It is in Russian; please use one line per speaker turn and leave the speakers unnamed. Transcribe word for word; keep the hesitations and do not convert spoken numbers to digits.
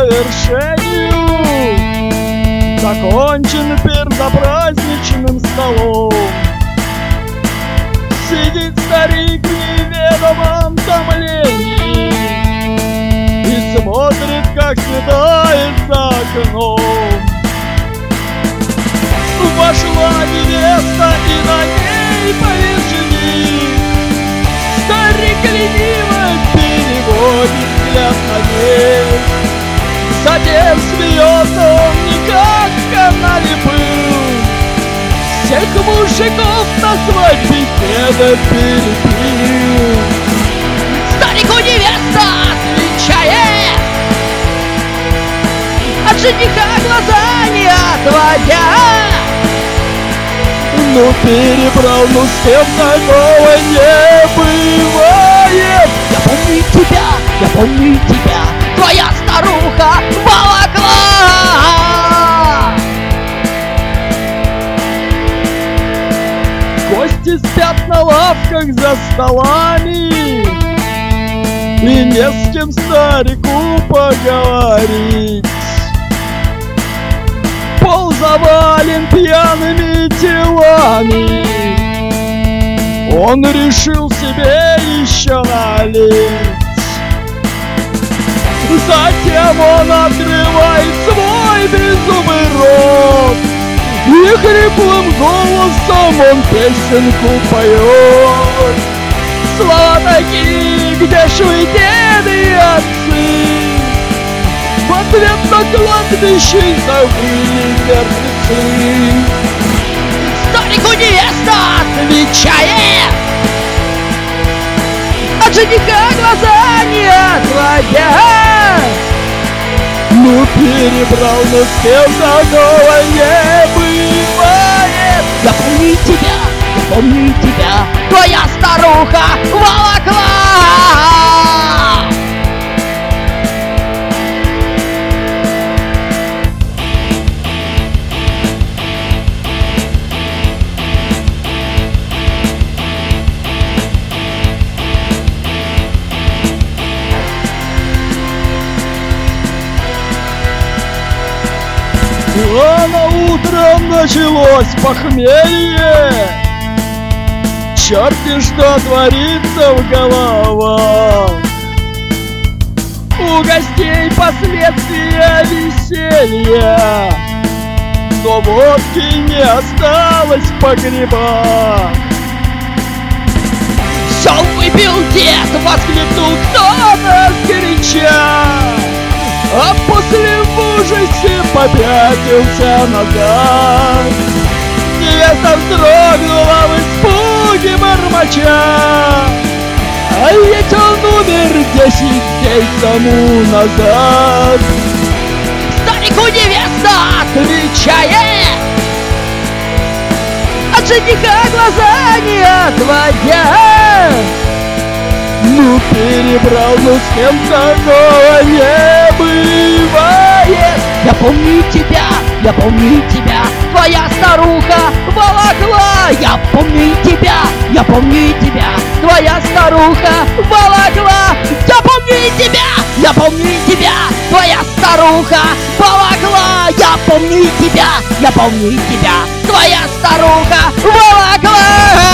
завершению. Закончен пир за праздничным столом. Сидит старик в неведомом томлении и смотрит, как светает за окном. Вошла невеста, и на ней повешены. Старик лениво переводит взгляд на ней. Затем смеется он не как в канале был. Всех мужиков на свадьбе деда перепил.
Старику невеста отвечает, от жениха глаза не отводя.
Ну перебрал, ну с кем такого не бывает.
Я помню тебя, я помню тебя, твоя старуха волокла.
Гости спят на лавках за столами, и не с кем старику поговорить. Пол завален пьяными телами. Он решил себе еще налить. Затем он открывает свой беззубый рот, и хриплым голосом он песенку поет. Слова такие, где шли деды и отцы. В ответ на кладбище завыли мертвецы.
Старику невеста отвечает, от жениха глаза не отводя.
Ну перебрал, но с кем такого не бывает.
Я помню тебя, я помню тебя, твоя старуха волокла.
Рано утром началось похмелье. Черти что творится в головах. У гостей последствия веселья, но водки не осталось в погребах.
Все выпил дед,
Воскликнул кто-то сгоряча, а после в ужасе попятился назад. Невеста вздрогнула в испуге бормоча, а ведь он умер десять дней тому назад.
старику невеста отвечает, от жениха глаза не отводя.
Ну перебрал, ну с кем такого не бывает.
Я помню тебя, я помню тебя, твоя старуха волокла. Я помню тебя, я помню тебя, твоя старуха волокла. Я помню тебя, я помню тебя, твоя старуха волокла. Я помню тебя, я помню тебя, твоя старуха волокла.